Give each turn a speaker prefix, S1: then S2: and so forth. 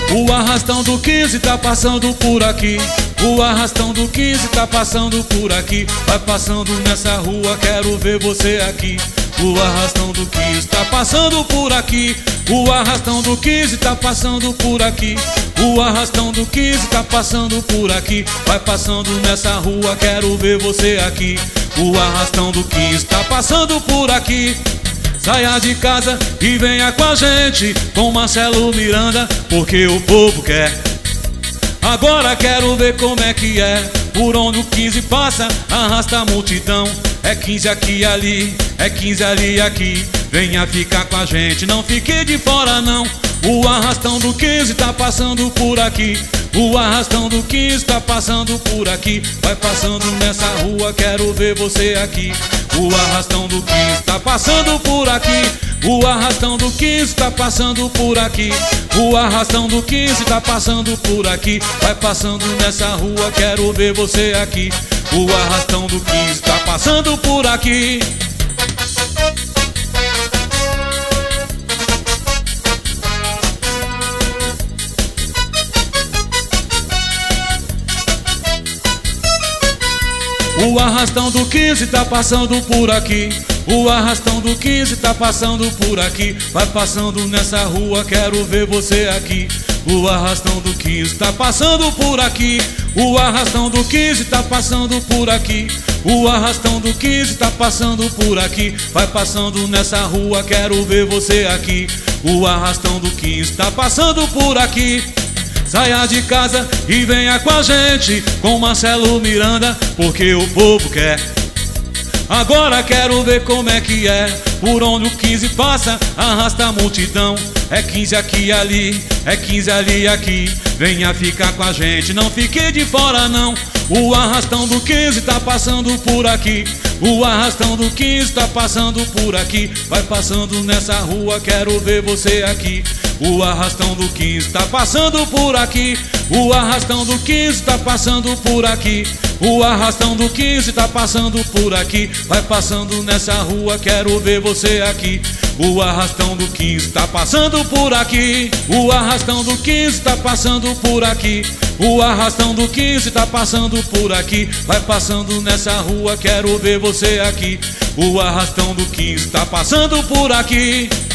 S1: O arrastão do 15 tá passando por aqui. O arrastão do 15 tá passando por aqui. Vai passando nessa rua, quero ver você aqui. O arrastão do 15 tá passando por aqui. O arrastão do 15 tá passando por aqui. O arrastão do 15 tá passando por aqui. Vai passando nessa rua, quero ver você aqui. O arrastão do 15 tá passando por aqui. Saia de casa e venha com a gente, com Marcelo Miranda, porque o povo quer. Agora quero ver como é que é. Por onde o 15 passa, arrasta a multidão. É 15 aqui e ali, é 15 ali e aqui. Venha ficar com a gente, não fique de fora não. O arrastão do 15 tá passando por aqui. O arrastão do 15 tá passando por aqui. Vai passando nessa rua, quero ver você aqui. O arrastão do 15 tá passando por aqui. O arrastão do 15 tá passando por aqui. O arrastão do 15 tá passando por aqui. Vai passando nessa rua, quero ver você aqui. O arrastão do 15 tá passando por aqui. O arrastão do 15 tá passando por aqui. O arrastão do 15 tá passando por aqui. Vai passando nessa rua, quero ver você aqui. O arrastão do 15 tá passando por aqui. O arrastão do 15 tá passando por aqui. O arrastão do 15 tá passando por aqui. Vai passando nessa rua, quero ver você aqui. O arrastão do 15 tá passando por aqui. Saia de casa e venha com a gente, com Marcelo Miranda, porque o povo quer. Agora quero ver como é que é. Por onde o 15 passa, arrasta a multidão. É 15 aqui e ali, é 15 ali e aqui. Venha ficar com a gente, não fique de fora não. O arrastão do 15 tá passando por aqui. O arrastão do 15 tá passando por aqui. Vai passando nessa rua, quero ver você aqui. O arrastão do 15 tá passando por aqui. O arrastão do 15 tá passando por aqui. O arrastão do 15 tá passando por aqui. Vai passando nessa rua, quero ver você aqui. O arrastão do 15 tá passando por aqui. O arrastão do 15 tá passando por aqui. O arrastão do 15 tá passando por aqui. Vai passando nessa rua, quero ver você aqui. O arrastão do 15 tá passando por aqui.